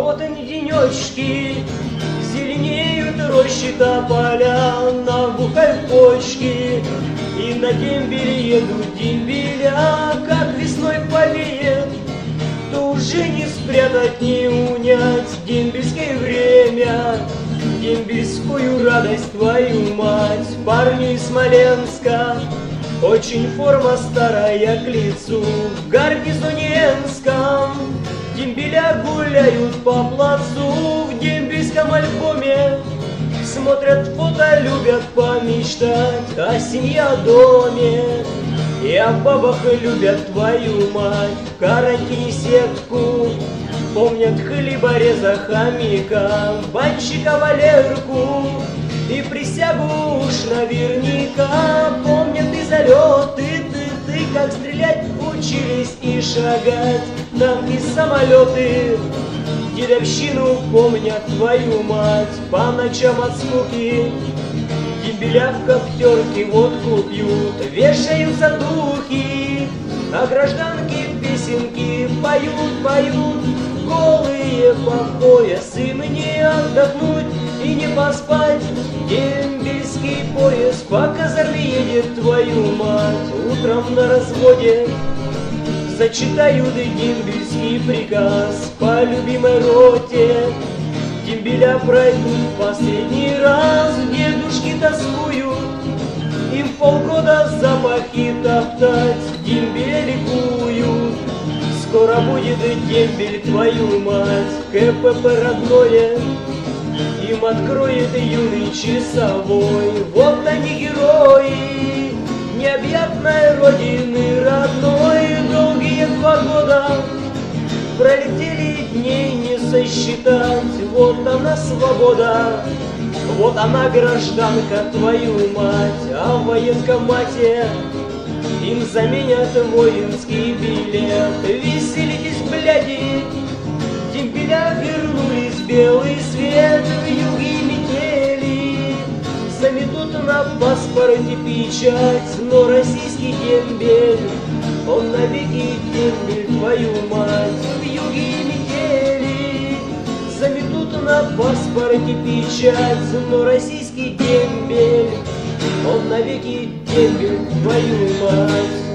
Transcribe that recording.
вот они денечки, зеленеют рощи тополя, набухают почки, и на дембеле едут дембеля. Как весной повеет, то уже не спрятать, не унять дембельское время, дембельскую радость, твою мать. Парни из Смоленска, очень форма старая к лицу, в гарнизоне Энском дембеля гуляют по плацу. В дембельском альбоме смотрят фото, любят помечтать о семье, о доме и о бабах, любят твою мать. В карантине сетку помнят хлебореза, хомяка, банщика Валерку и присягу уж наверняка. Помнят и залеты, ты, как стрелять учились и шагать, танки, самолеты, дедовщину помнят твою мать. По ночам от скуки дембеля в коптерке водку пьют, вешаются духи, а гражданки песенки поют. Голые по пояс, им не отдохнуть и не поспать. Дембельский поезд по казарме едет, твою мать. Утром на разводе зачитают дембельский приказ. По любимой роте дембеля пройдут последний раз. Дедушки тоскуют, им полгода запахи топтать, дембели ликуют. Скоро будет дембель, твою мать. КПП родное им откроет юный часовой. Вот они герои необъятной родины родной. Долгие 2 года пролетели, дней не сосчитать. Вот она свобода, вот она гражданка, твою мать. А в военкомате им заменят воинский билет. Веселитесь, бляди, дембеля вернулись в белый свет. В юге метели заметут на паспорте печать, но российский дембель, он навеки дембель, твою мать. В юге метели заметут на паспорте печать, но российский дембель, он навеки дембель, твою мать.